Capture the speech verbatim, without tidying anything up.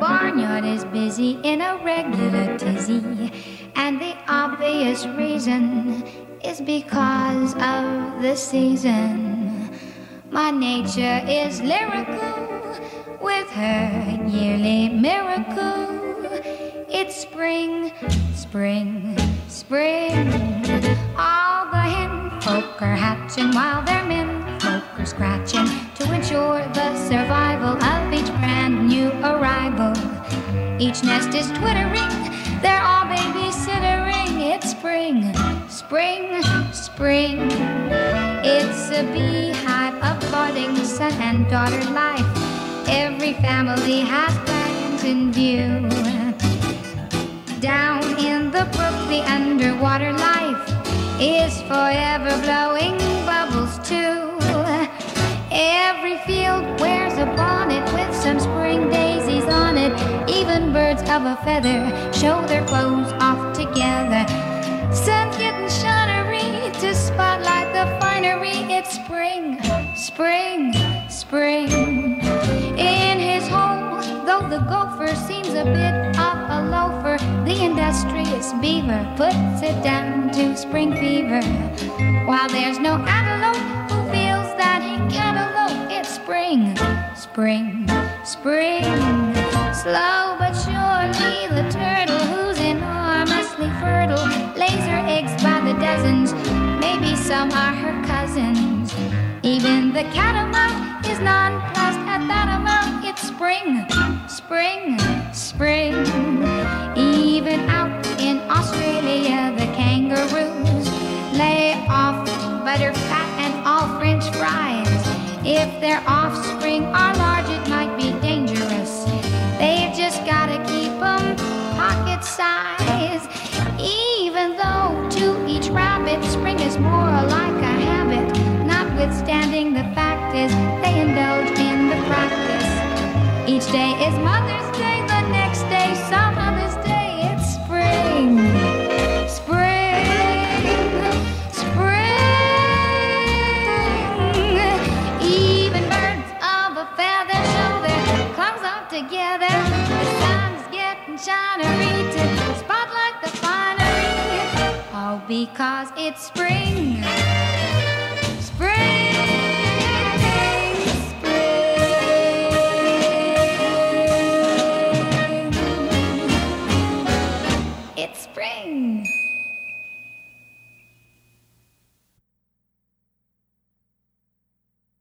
barnyard is busy in a regular tizzy, and the obvious reason is because of the season. My nature is lyrical with her yearly miracle. It's spring, spring, spring. All the hen folk are hatching while their men folk are scratching to ensure the survival of each brand new arrival. Each nest is twittering, they're all babysittering. It's spring, spring, spring. It's a beehive of budding son and daughter life. Every family has plans in view. Down in the brook, the underwater life is forever blowing bubbles too. Every field wears a bonnet with some spring daisies on it. Even birds of a feather show their clothes off together. Sun's getting shinery to spotlight the finery. It's spring, spring, spring. In his hole, though the gopher seems a bit of a loafer, the industrious beaver puts it down to spring fever. While there's no antelope who feels that he can't elope, it's spring, spring, spring. Slow but surely the turtle, who's enormously fertile, lays her eggs by the dozens. Maybe some are her cousins. Even the catamount is nonplussed at that amount. It's spring, spring, spring. Even out in Australia, the kangaroos lay off butter, fat, and all French fries. If their offspring are large, it might be dangerous. They've just gotta keep them pocket size. Even though to each rabbit, spring is more like a habit. Notwithstanding, the fact is they indulge in the practice. Each day is Mother's Day, the next day some other's day. It's spring, spring, spring. Even birds of a feather show their clothes off together. The sun's getting shinery to spotlight the finery. All because it's spring.